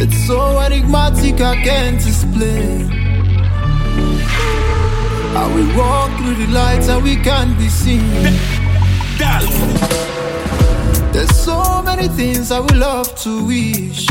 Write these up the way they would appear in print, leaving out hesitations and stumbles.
It's so enigmatic, I can't explain. How we walk through the lights and we can't be seen. There's so many things I would love to wish.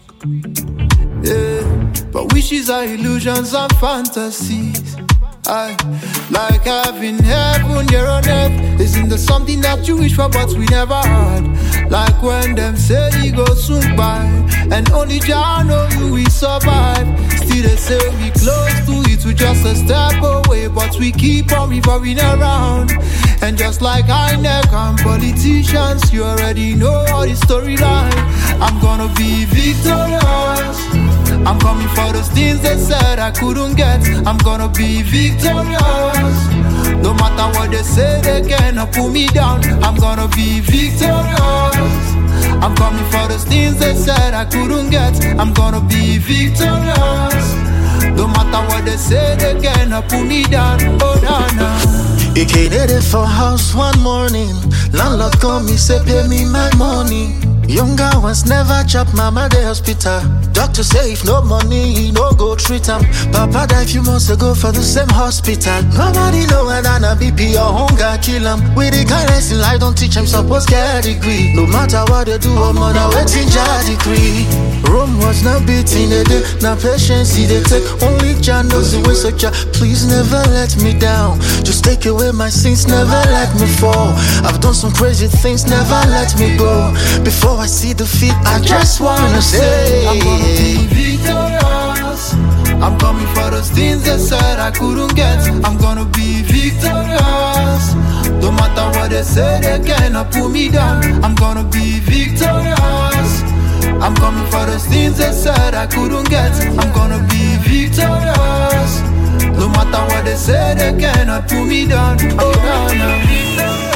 Yeah, but wishes are illusions and fantasies. Like having heaven here on earth. Isn't there something that you wish for but we never had? Like when them say it goes soon by, and only Jah know you we survive. Still they say we close to it, we just a step away, but we keep on revolving around. And just like INEC and politicians, you already know all the storyline. I'm gonna be victorious. I'm coming for those things they said I couldn't get. I'm gonna be victorious. No matter what they say, they cannot pull me down. I'm gonna be victorious. I'm coming for those things they said I couldn't get. I'm gonna be victorious. No matter what they say, they cannot pull me down. Oh, no. He came in for house one morning. Landlord called me, say pay me my money. Younger ones never chop mama the hospital. Doctor say if no money, he no go treat him. Papa died few months ago for the same hospital. Nobody know when Anna BP or hunger kill him. With the kindness in life don't teach him supposed get a degree. No matter what they do, or mother waiting Jah decree. Rome was not beating a day, now patience they take. Only Jah knows the way, so Jah please never let me down. Just take away my sins, never let me fall. I've done some crazy things, never let me go. Before I see defeat, I just wanna say I'm gonna be victorious. I'm coming for those things they said I couldn't get. I'm gonna be victorious. No matter what they say, they cannot pull me down. I'm gonna be victorious. I'm coming for those things they said I couldn't get. I'm gonna be victorious. No matter what they say, they cannot pull me down. Oh, no, no.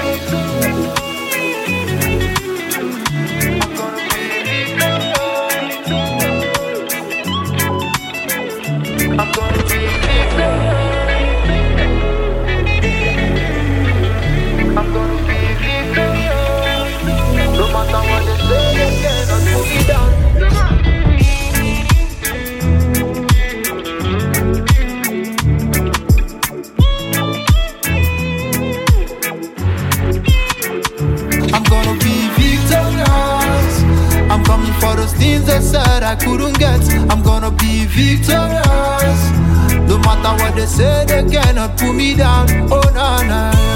For those things they said I couldn't get, I'm gonna be victorious. No matter what they say, they cannot pull me down. Oh, no, no.